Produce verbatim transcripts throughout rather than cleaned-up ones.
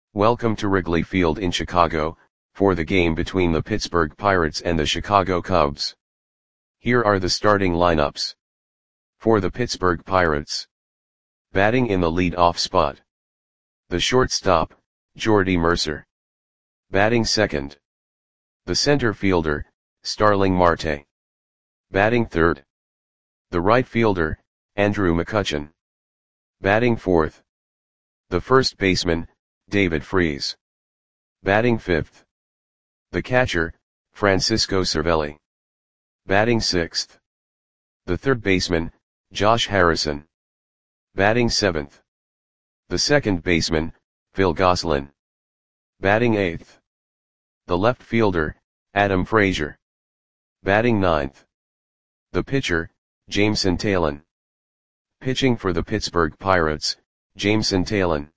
Welcome to Wrigley Field in Chicago, for the game between the Pittsburgh Pirates and the Chicago Cubs. Here are the starting lineups. For the Pittsburgh Pirates. Batting in the lead-off spot. The shortstop, Jordy Mercer. Batting second. The center fielder, Starling Marte. Batting third. The right fielder, Andrew McCutchen. Batting fourth. The first baseman, David Freese. Batting fifth. The catcher, Francisco Cervelli. Batting sixth. The third baseman, Josh Harrison. Batting seventh. The second baseman, Phil Gosselin. Batting eighth. The left fielder, Adam Frazier. Batting ninth. The pitcher, Jameson Taillon. Pitching for the Pittsburgh Pirates, Jameson Taillon.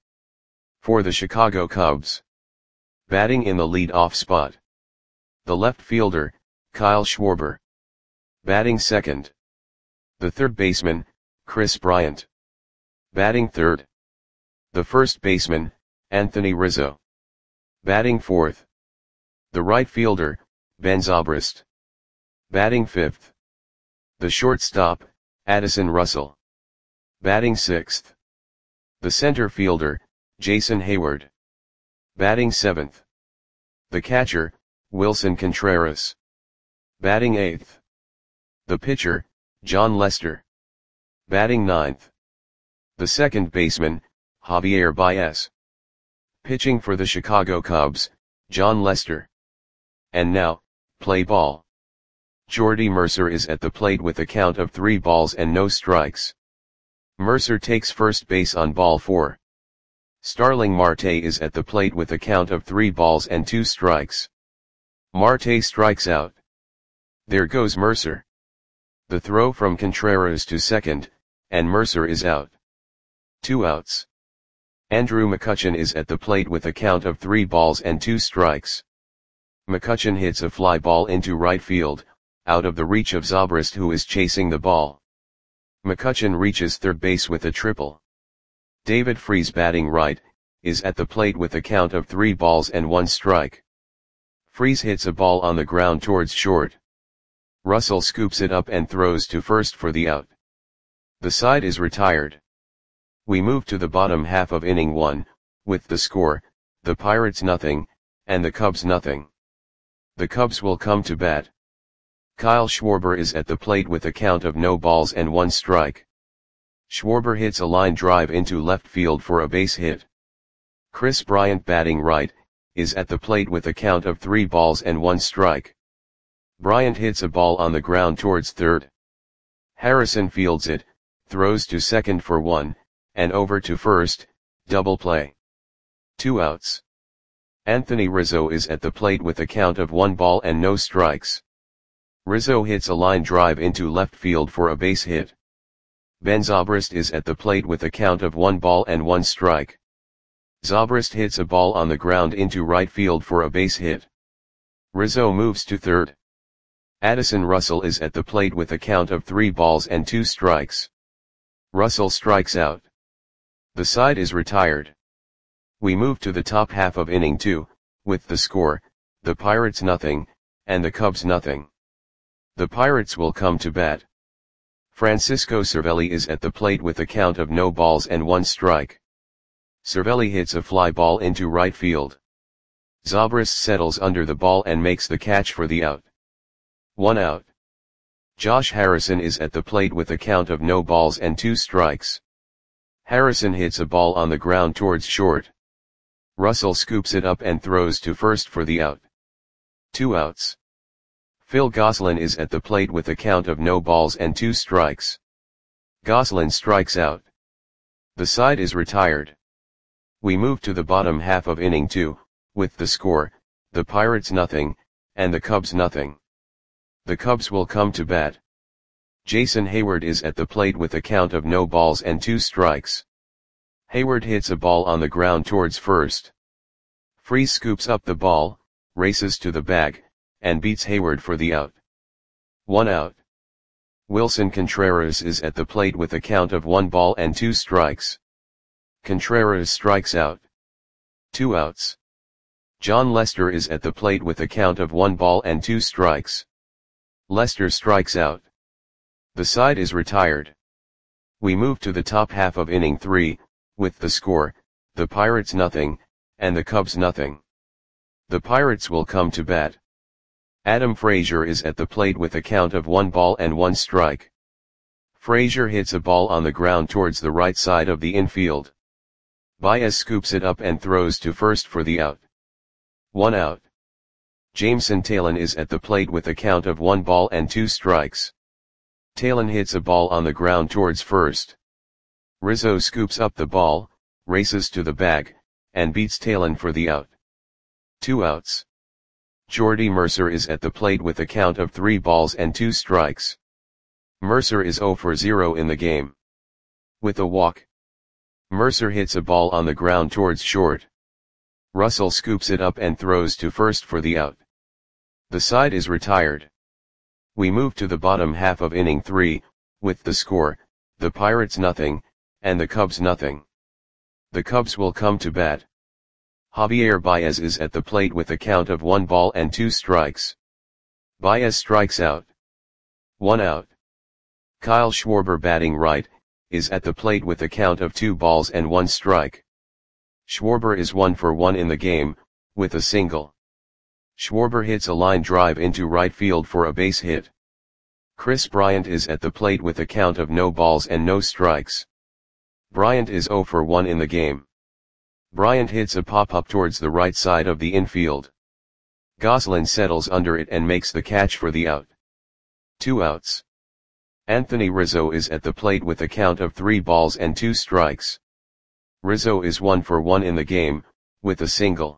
For the Chicago Cubs. Batting in the lead-off spot. The left fielder, Kyle Schwarber. Batting second. The third baseman, Kris Bryant. Batting third. The first baseman, Anthony Rizzo. Batting fourth. The right fielder, Ben Zobrist. Batting fifth. The shortstop, Addison Russell. Batting sixth. The center fielder, Jason Heyward. Batting seventh. The catcher, Willson Contreras. Batting eighth. The pitcher, Jon Lester. Batting ninth. The second baseman, Javier Baez. Pitching for the Chicago Cubs, Jon Lester. And now, play ball. Jordy Mercer is at the plate with a count of three balls and no strikes. Mercer takes first base on ball four. Starling Marte is at the plate with a count of three balls and two strikes. Marte strikes out. There goes Mercer. The throw from Contreras to second, and Mercer is out. Two outs. Andrew McCutchen is at the plate with a count of three balls and two strikes. McCutchen hits a fly ball into right field, out of the reach of Zobrist, who is chasing the ball. McCutchen reaches third base with a triple. David Freese, batting right, is at the plate with a count of three balls and one strike. Freese hits a ball on the ground towards short. Russell scoops it up and throws to first for the out. The side is retired. We move to the bottom half of inning one, with the score, the Pirates nothing, and the Cubs nothing. The Cubs will come to bat. Kyle Schwarber is at the plate with a count of no balls and one strike. Schwarber hits a line drive into left field for a base hit. Kris Bryant, batting right, is at the plate with a count of three balls and one strike. Bryant hits a ball on the ground towards third. Harrison fields it, throws to second for one, and over to first, double play. Two outs. Anthony Rizzo is at the plate with a count of one ball and no strikes. Rizzo hits a line drive into left field for a base hit. Ben Zobrist is at the plate with a count of one ball and one strike. Zobrist hits a ball on the ground into right field for a base hit. Rizzo moves to third. Addison Russell is at the plate with a count of three balls and two strikes. Russell strikes out. The side is retired. We move to the top half of inning two, with the score, the Pirates nothing, and the Cubs nothing. The Pirates will come to bat. Francisco Cervelli is at the plate with a count of no balls and one strike. Cervelli hits a fly ball into right field. Zobrist settles under the ball and makes the catch for the out. One out. Josh Harrison is at the plate with a count of no balls and two strikes. Harrison hits a ball on the ground towards short. Russell scoops it up and throws to first for the out. Two outs. Phil Gosselin is at the plate with a count of no balls and two strikes. Gosselin strikes out. The side is retired. We move to the bottom half of inning two, with the score, the Pirates nothing, and the Cubs nothing. The Cubs will come to bat. Jason Heyward is at the plate with a count of no balls and two strikes. Heyward hits a ball on the ground towards first. Freese scoops up the ball, races to the bag, and beats Heyward for the out. One out. Willson Contreras is at the plate with a count of one ball and two strikes. Contreras strikes out. Two outs. John Lester is at the plate with a count of one ball and two strikes. Lester strikes out. The side is retired. We move to the top half of inning three, with the score, the Pirates nothing, and the Cubs nothing. The Pirates will come to bat. Adam Frazier is at the plate with a count of one ball and one strike. Frazier hits a ball on the ground towards the right side of the infield. Baez scoops it up and throws to first for the out. One out. Jameson Taillon is at the plate with a count of one ball and two strikes. Taillon hits a ball on the ground towards first. Rizzo scoops up the ball, races to the bag, and beats Taillon for the out. Two outs. Jordy Mercer is at the plate with a count of three balls and two strikes. Mercer is zero for zero in the game. With a walk. Mercer hits a ball on the ground towards short. Russell scoops it up and throws to first for the out. The side is retired. We move to the bottom half of inning three, with the score, the Pirates nothing, and the Cubs nothing. The Cubs will come to bat. Javier Baez is at the plate with a count of one ball and two strikes. Baez strikes out. One out. Kyle Schwarber, batting right, is at the plate with a count of two balls and one strike. Schwarber is one for one in the game, with a single. Schwarber hits a line drive into right field for a base hit. Chris Bryant is at the plate with a count of no balls and no strikes. Bryant is zero for one in the game. Bryant hits a pop-up towards the right side of the infield. Goslin settles under it and makes the catch for the out. Two outs. Anthony Rizzo is at the plate with a count of three balls and two strikes. Rizzo is one for one in the game, with a single.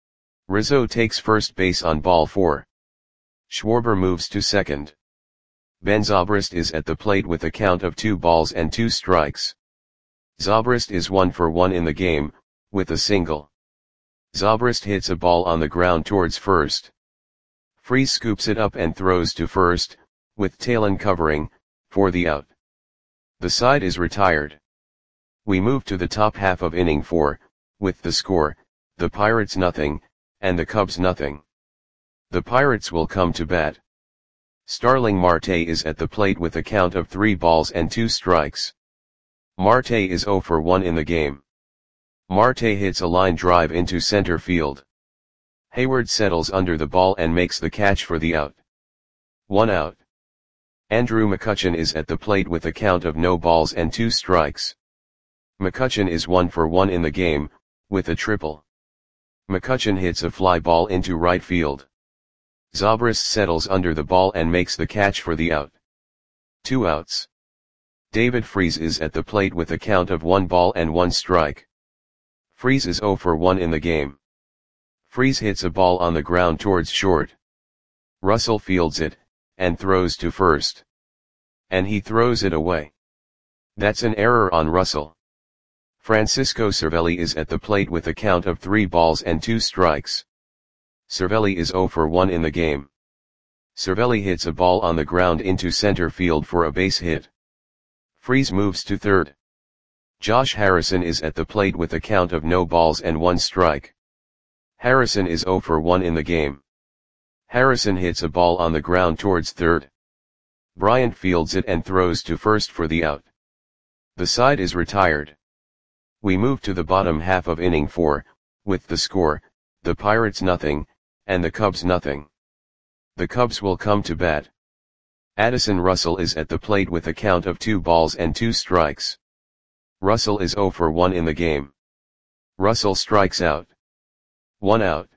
Rizzo takes first base on ball four. Schwarber moves to second. Ben Zobrist is at the plate with a count of two balls and two strikes. Zobrist is one for one in the game, with a single. Zobrist hits a ball on the ground towards first. Freese scoops it up and throws to first, with Taillon covering, for the out. The side is retired. We move to the top half of inning four, with the score, the Pirates nothing, and the Cubs nothing. The Pirates will come to bat. Starling Marte is at the plate with a count of three balls and two strikes. Marte is zero for one in the game. Marte hits a line drive into center field. Hayward settles under the ball and makes the catch for the out. One out. Andrew McCutchen is at the plate with a count of no balls and two strikes. McCutchen is one for one in the game, with a triple. McCutchen hits a fly ball into right field. Zobrist settles under the ball and makes the catch for the out. Two outs. David Freese is at the plate with a count of one ball and one strike. Freese is zero for one in the game. Freese hits a ball on the ground towards short. Russell fields it, and throws to first. And he throws it away. That's an error on Russell. Francisco Cervelli is at the plate with a count of three balls and two strikes. Cervelli is zero for one in the game. Cervelli hits a ball on the ground into center field for a base hit. Freese moves to third. Josh Harrison is at the plate with a count of no balls and one strike. Harrison is zero for one in the game. Harrison hits a ball on the ground towards third. Bryant fields it and throws to first for the out. The side is retired. We move to the bottom half of inning four, with the score, the Pirates nothing, and the Cubs nothing. The Cubs will come to bat. Addison Russell is at the plate with a count of two balls and two strikes. Russell is zero for one in the game. Russell strikes out. One out.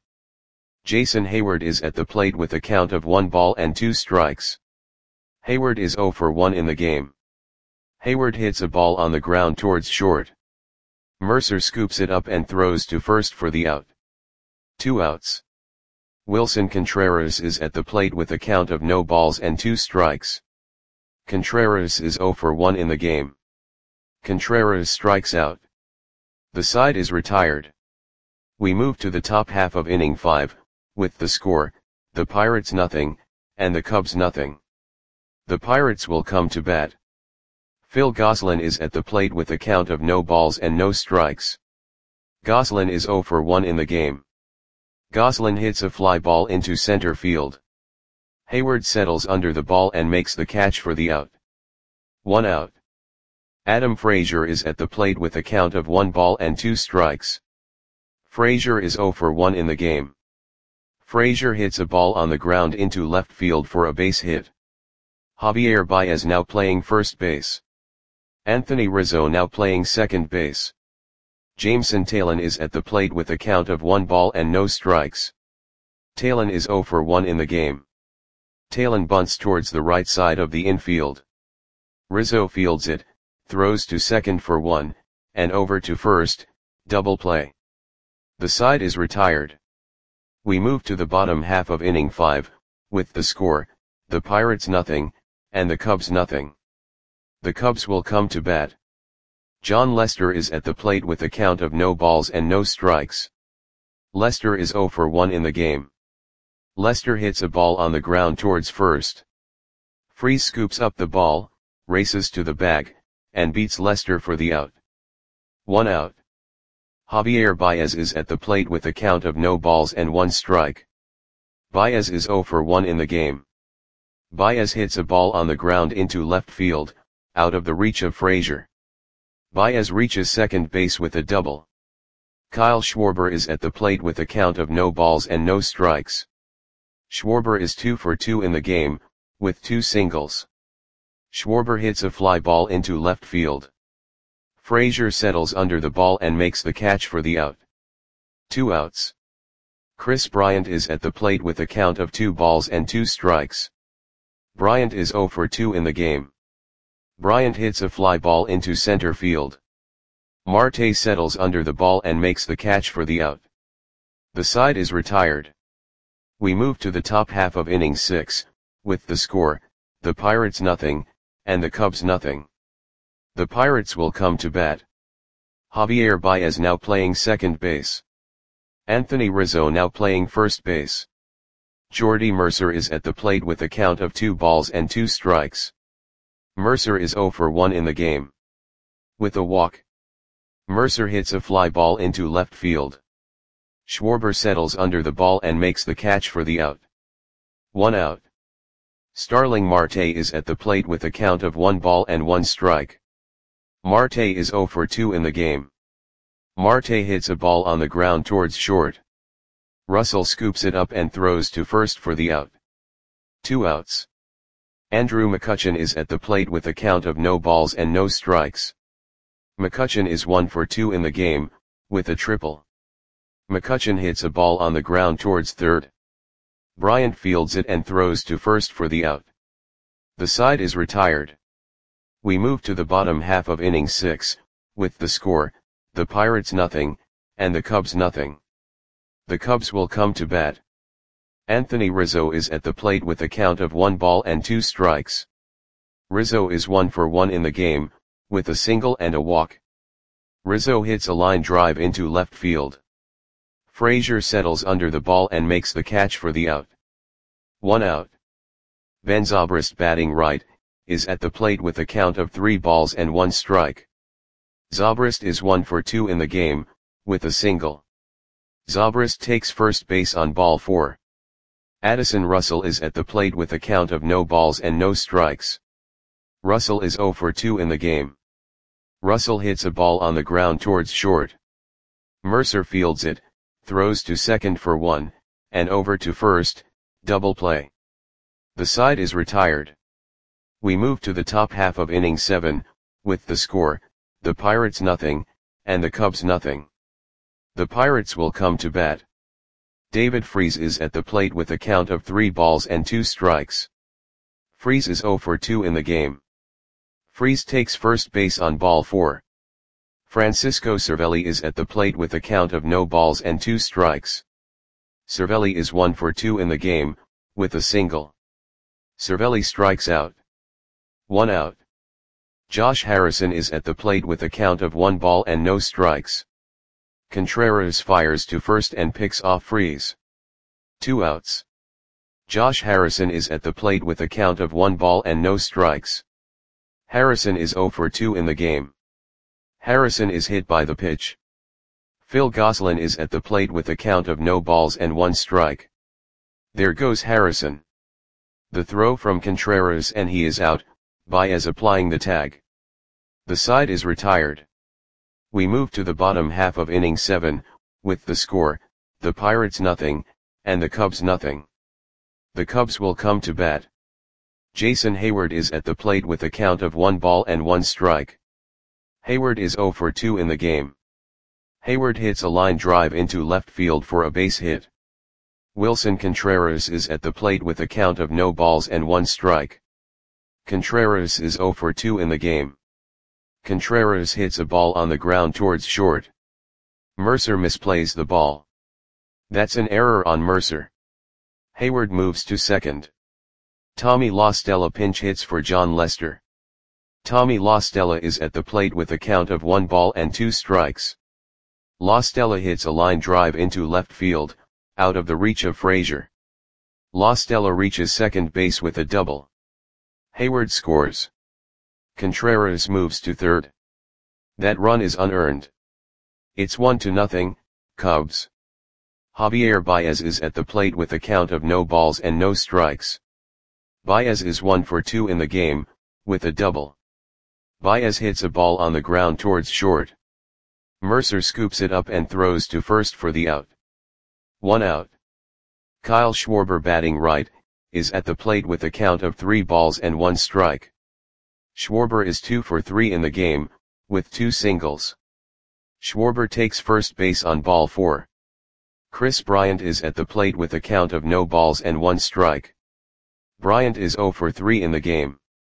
Jason Hayward is at the plate with a count of one ball and two strikes. Hayward is zero for one in the game. Hayward hits a ball on the ground towards short. Mercer scoops it up and throws to first for the out. Two outs. Wilson Contreras is at the plate with a count of no balls and two strikes. Contreras is zero for one in the game. Contreras strikes out. The side is retired. We move to the top half of inning five, with the score, the Pirates nothing, and the Cubs nothing. The Pirates will come to bat. Phil Goslin is at the plate with a count of no balls and no strikes. Goslin is zero for one in the game. Goslin hits a fly ball into center field. Hayward settles under the ball and makes the catch for the out. One out. Adam Frazier is at the plate with a count of one ball and two strikes. Frazier is zero for one in the game. Frazier hits a ball on the ground into left field for a base hit. Javier Baez now playing first base. Anthony Rizzo now playing second base. Jameson Taillon is at the plate with a count of one ball and no strikes. Taillon is zero for one in the game. Taillon bunts towards the right side of the infield. Rizzo fields it, throws to second for one, and over to first, double play. The side is retired. We move to the bottom half of inning five, with the score, the Pirates nothing, and the Cubs nothing. The Cubs will come to bat. John Lester is at the plate with a count of no balls and no strikes. Lester is zero for one in the game. Lester hits a ball on the ground towards first. Freese scoops up the ball, races to the bag, and beats Lester for the out. One out. Javier Baez is at the plate with a count of no balls and one strike. Baez is zero for one in the game. Baez hits a ball on the ground into left field, out of the reach of Frazier. Baez reaches second base with a double. Kyle Schwarber is at the plate with a count of no balls and no strikes. Schwarber is two for two in the game, with two singles. Schwarber hits a fly ball into left field. Frazier settles under the ball and makes the catch for the out. Two outs. Chris Bryant is at the plate with a count of two balls and two strikes. Bryant is zero for two in the game. Bryant hits a fly ball into center field. Marte settles under the ball and makes the catch for the out. The side is retired. We move to the top half of inning six, with the score, the Pirates nothing, and the Cubs nothing. The Pirates will come to bat. Javier Baez now playing second base. Anthony Rizzo now playing first base. Jordy Mercer is at the plate with a count of two balls and two strikes. Mercer is zero for one in the game. With a walk. Mercer hits a fly ball into left field. Schwarber settles under the ball and makes the catch for the out. One out. Starling Marte is at the plate with a count of one ball and one strike. Marte is zero for two in the game. Marte hits a ball on the ground towards short. Russell scoops it up and throws to first for the out. Two outs. Andrew McCutchen is at the plate with a count of no balls and no strikes. McCutchen is one for two in the game, with a triple. McCutchen hits a ball on the ground towards third. Bryant fields it and throws to first for the out. The side is retired. We move to the bottom half of inning six, with the score, the Pirates nothing, and the Cubs nothing. The Cubs will come to bat. Anthony Rizzo is at the plate with a count of one ball and two strikes. Rizzo is one for one in the game, with a single and a walk. Rizzo hits a line drive into left field. Frazier settles under the ball and makes the catch for the out. One out. Ben Zobrist batting right, is at the plate with a count of three balls and one strike. Zobrist is one for two in the game, with a single. Zobrist takes first base on ball four. Addison Russell is at the plate with a count of no balls and no strikes. Russell is zero for two in the game. Russell hits a ball on the ground towards short. Mercer fields it, throws to second for one, and over to first, double play. The side is retired. We move to the top half of inning seven, with the score, the Pirates nothing, and the Cubs nothing. The Pirates will come to bat. David Freese is at the plate with a count of three balls and two strikes. Freese is zero for two in the game. Freese takes first base on ball four. Francisco Cervelli is at the plate with a count of no balls and two strikes. Cervelli is one for two in the game, with a single. Cervelli strikes out. One out. Josh Harrison is at the plate with a count of one ball and no strikes. Contreras fires to first and picks off Freese. Two outs. Josh Harrison is at the plate with a count of one ball and no strikes. Harrison is zero for two in the game. Harrison is hit by the pitch. Phil Gosselin is at the plate with a count of no balls and one strike. There goes Harrison. The throw from Contreras and he is out, Baez applying the tag. The side is retired. We move to the bottom half of inning seven, with the score, the Pirates nothing, and the Cubs nothing. The Cubs will come to bat. Jason Heyward is at the plate with a count of one ball and one strike. Heyward is oh for two in the game. Heyward hits a line drive into left field for a base hit. Wilson Contreras is at the plate with a count of no balls and one strike. Contreras is oh for two in the game. Contreras hits a ball on the ground towards short. Mercer misplays the ball. That's an error on Mercer. Heyward moves to second. Tommy La Stella pinch hits for John Lester. Tommy La Stella is at the plate with a count of one ball and two strikes. La Stella hits a line drive into left field, out of the reach of Frazier. La Stella reaches second base with a double. Heyward scores. Contreras moves to third. That run is unearned. It's one to nothing, Cubs. Javier Baez is at the plate with a count of no balls and no strikes. Baez is one for two in the game, with a double. Baez hits a ball on the ground towards short. Mercer scoops it up and throws to first for the out. One out. Kyle Schwarber, batting right, is at the plate with a count of three balls and one strike. Schwarber is two for three in the game, with two singles. Schwarber takes first base on ball four. Chris Bryant is at the plate with a count of no balls and one strike. Bryant is oh for three in the game.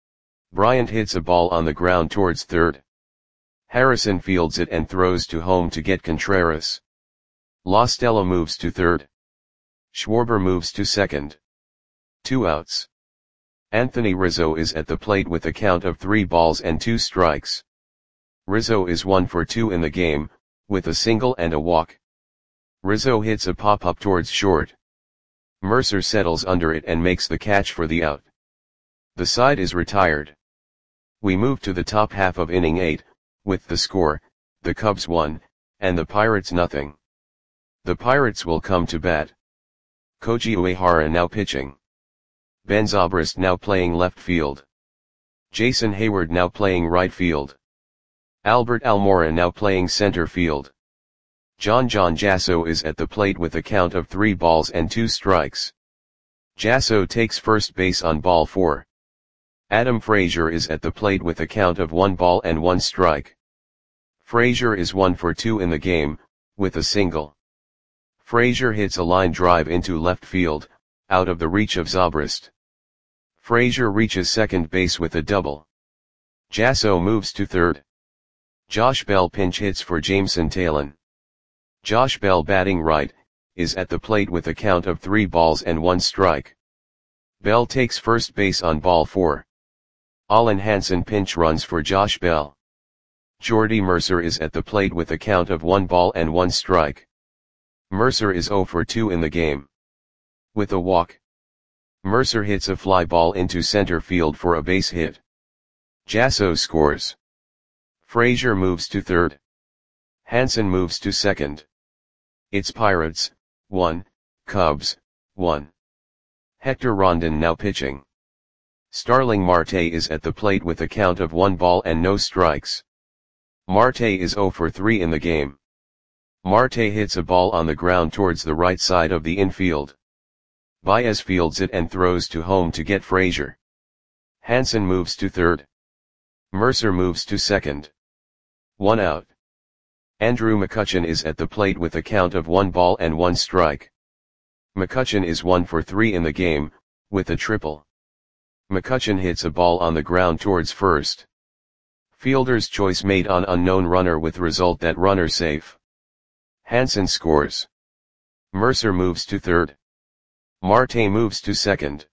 Bryant hits a ball on the ground towards third. Harrison fields it and throws to home to get Contreras. La Stella moves to third. Schwarber moves to second. Two outs. Anthony Rizzo is at the plate with a count of three balls and two strikes. Rizzo is one for two in the game, with a single and a walk. Rizzo hits a pop-up towards short. Mercer settles under it and makes the catch for the out. The side is retired. We move to the top half of inning eight, with the score, the Cubs one, and the Pirates nothing. The Pirates will come to bat. Koji Uehara now pitching. Ben Zobrist now playing left field. Jason Heyward now playing right field. Albert Almora now playing center field. John John Jasso is at the plate with a count of three balls and two strikes. Jasso takes first base on ball four. Adam Frazier is at the plate with a count of one ball and one strike. Frazier is one for two in the game, with a single. Frazier hits a line drive into left field, out of the reach of Zobrist. Frazier reaches second base with a double. Jasso moves to third. Josh Bell pinch hits for Jameson Taillon. Josh Bell, batting right, is at the plate with a count of three balls and one strike. Bell takes first base on ball four. Alan Hansen pinch runs for Josh Bell. Jordy Mercer is at the plate with a count of one ball and one strike. Mercer is oh for two in the game. With a walk. Mercer hits a fly ball into center field for a base hit. Jasso scores. Frazier moves to third. Hansen moves to second. It's Pirates, one, Cubs, one. Hector Rondon now pitching. Starling Marte is at the plate with a count of one ball and no strikes. Marte is oh for three in the game. Marte hits a ball on the ground towards the right side of the infield. Baez fields it and throws to home to get Frazier. Hansen moves to third. Mercer moves to second. One out. Andrew McCutchen is at the plate with a count of one ball and one strike. McCutchen is one for three in the game, with a triple. McCutchen hits a ball on the ground towards first. Fielder's choice made on unknown runner with result that runner safe. Hansen scores. Mercer moves to third. Marte moves to second.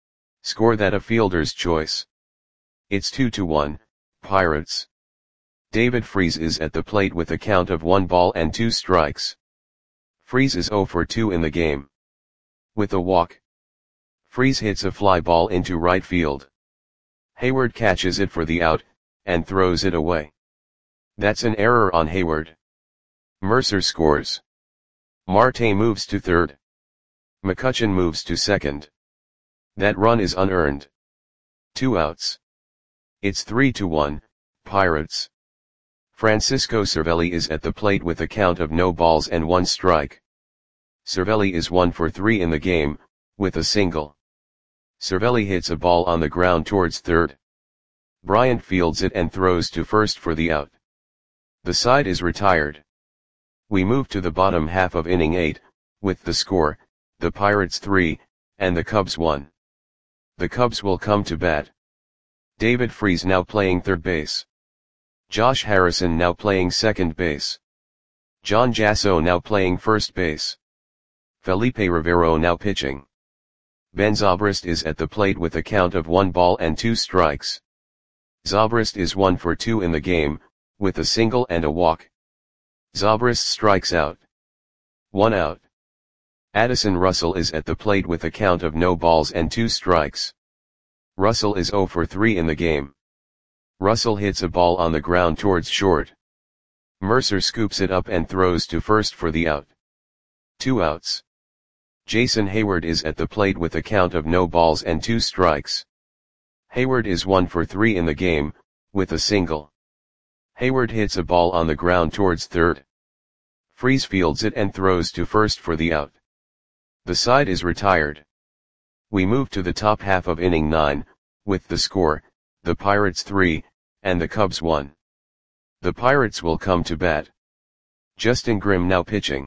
Score that a fielder's choice. It's two to one, Pirates. David Freese is at the plate with a count of one ball and two strikes. Freese is oh for two in the game. With a walk. Freese hits a fly ball into right field. Heyward catches it for the out, and throws it away. That's an error on Heyward. Mercer scores. Marte moves to third. McCutchen moves to second. That run is unearned. Two outs. It's three to one, Pirates. Francisco Cervelli is at the plate with a count of no balls and one strike. Cervelli is one for three in the game, with a single. Cervelli hits a ball on the ground towards third. Bryant fields it and throws to first for the out. The side is retired. We move to the bottom half of inning eight, with the score, the Pirates three, and the Cubs one. The Cubs will come to bat. David Freese now playing third base. Josh Harrison now playing second base. John Jasso now playing first base. Felipe Rivero now pitching. Ben Zobrist is at the plate with a count of one ball and two strikes. Zobrist is one for two in the game, with a single and a walk. Zobrist strikes out. One out. Addison Russell is at the plate with a count of no balls and two strikes. Russell is zero for three in the game. Russell hits a ball on the ground towards short. Mercer scoops it up and throws to first for the out. Two outs. Jason Hayward is at the plate with a count of no balls and two strikes. Hayward is one for three in the game, with a single. Hayward hits a ball on the ground towards third. Freese fields it and throws to first for the out. The side is retired. We move to the top half of inning nine, with the score, the Pirates three, and the Cubs one. The Pirates will come to bat. Justin Grimm now pitching.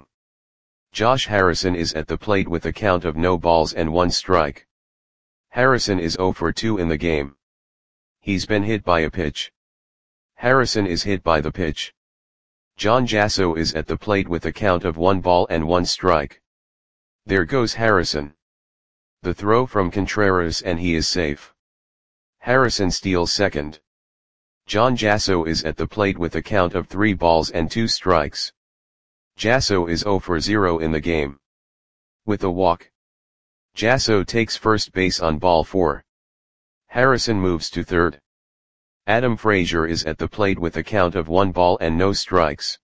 Josh Harrison is at the plate with a count of no balls and one strike. Harrison is zero for two in the game. He's been hit by a pitch. Harrison is hit by the pitch. John Jasso is at the plate with a count of one ball and one strike. There goes Harrison. The throw from Contreras and he is safe. Harrison steals second. John Jasso is at the plate with a count of three balls and two strikes. Jasso is zero for zero in the game. With a walk. Jasso takes first base on ball four. Harrison moves to third. Adam Frazier is at the plate with a count of one ball and no strikes.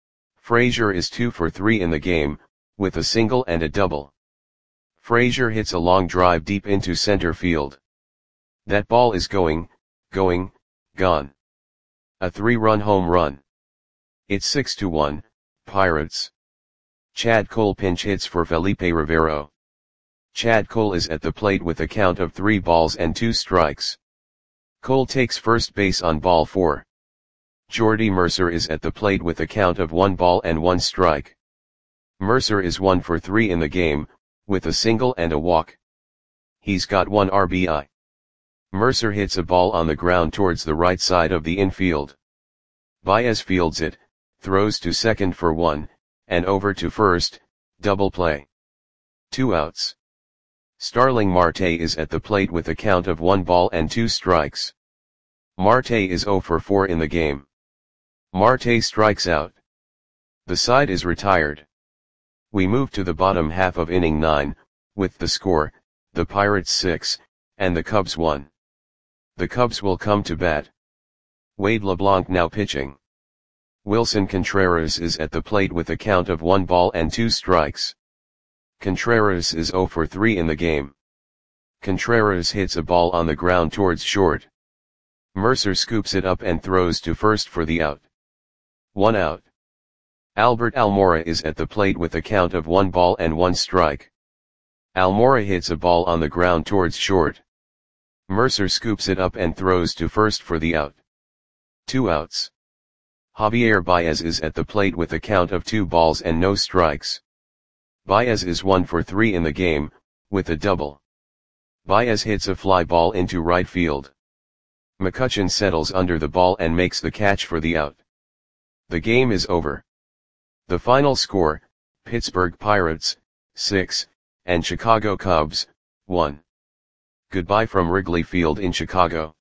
Frazier is two for three in the game, with a single and a double. Frazier hits a long drive deep into center field. That ball is going, going, gone. A three-run home run. It's six to one, Pirates. Chad Cole pinch hits for Felipe Rivero. Chad Cole is at the plate with a count of three balls and two strikes. Cole takes first base on ball four. Jordy Mercer is at the plate with a count of one ball and one strike. Mercer is one for three in the game, with a single and a walk. He's got one R B I. Mercer hits a ball on the ground towards the right side of the infield. Baez fields it, throws to second for one, and over to first, double play. Two outs. Starling Marte is at the plate with a count of one ball and two strikes. Marte is zero for four in the game. Marte strikes out. The side is retired. We move to the bottom half of inning nine, with the score, the Pirates six, and the Cubs one. The Cubs will come to bat. Wade LeBlanc now pitching. Wilson Contreras is at the plate with a count of one ball and two strikes. Contreras is zero for three in the game. Contreras hits a ball on the ground towards short. Mercer scoops it up and throws to first for the out. One out. Albert Almora is at the plate with a count of one ball and one strike. Almora hits a ball on the ground towards short. Mercer scoops it up and throws to first for the out. Two outs. Javier Baez is at the plate with a count of two balls and no strikes. Baez is one for three in the game, with a double. Baez hits a fly ball into right field. McCutchen settles under the ball and makes the catch for the out. The game is over. The final score, Pittsburgh Pirates, six, and Chicago Cubs, one. Goodbye from Wrigley Field in Chicago.